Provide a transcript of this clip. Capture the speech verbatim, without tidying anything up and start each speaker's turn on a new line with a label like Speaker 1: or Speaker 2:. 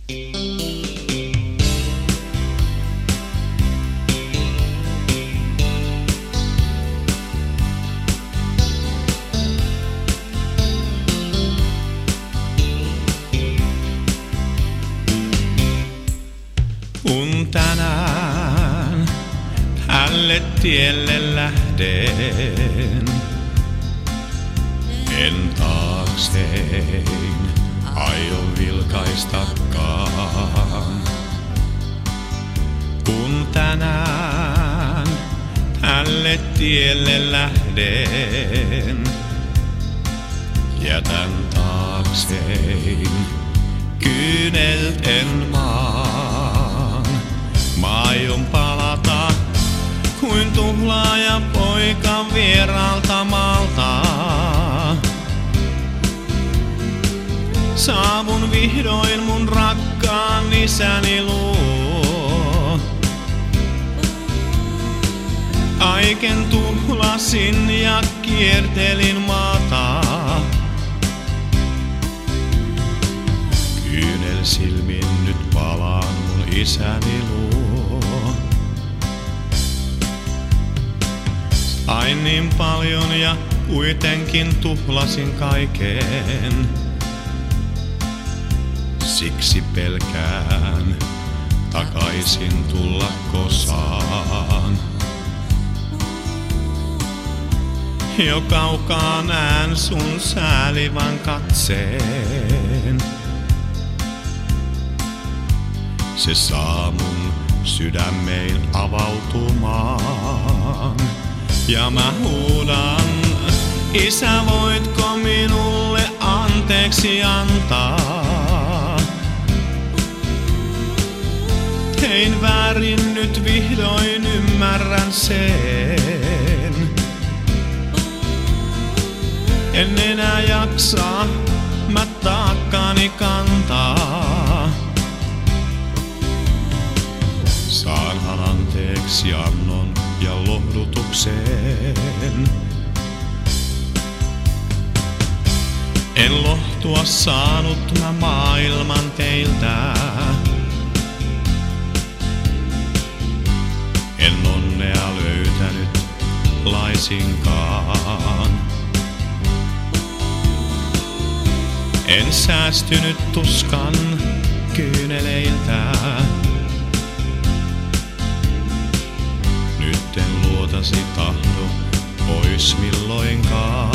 Speaker 1: Kun tänään tälle tielle lähden, en taaksein aio vilkaistakaan. Kun tänään tälle tielle lähden, jätän taaksein kyynelten maan. Mä aion palata kuin tuhlaaja poika vieraalta maalta. Saavun vihdoin mun rakkaan isäni luo. Aiken tuhlasin ja kiertelin maata. Kyynel silmin nyt palaan mun isäni luo. Sain niin paljon ja kuitenkin tuhlasin kaiken. Siksi pelkään takaisin tulla kosaan. Jo kaukaa näen sun säälivän katseen. Se saa mun sydämein avautumaan. Ja mä huudan, isä voitko minulle anteeksi antaa? Tein väärin, nyt vihdoin ymmärrän sen. En enää jaksa mä taakkani kantaa. Saanhan anteeksi annon ja lohdutuksen. En lohtua saanut mä maailman teiltä. En onnea löytänyt laisinkaan. En säästynyt tuskan kyyneleiltä. Nyt en luotasi tahdo pois milloinkaan.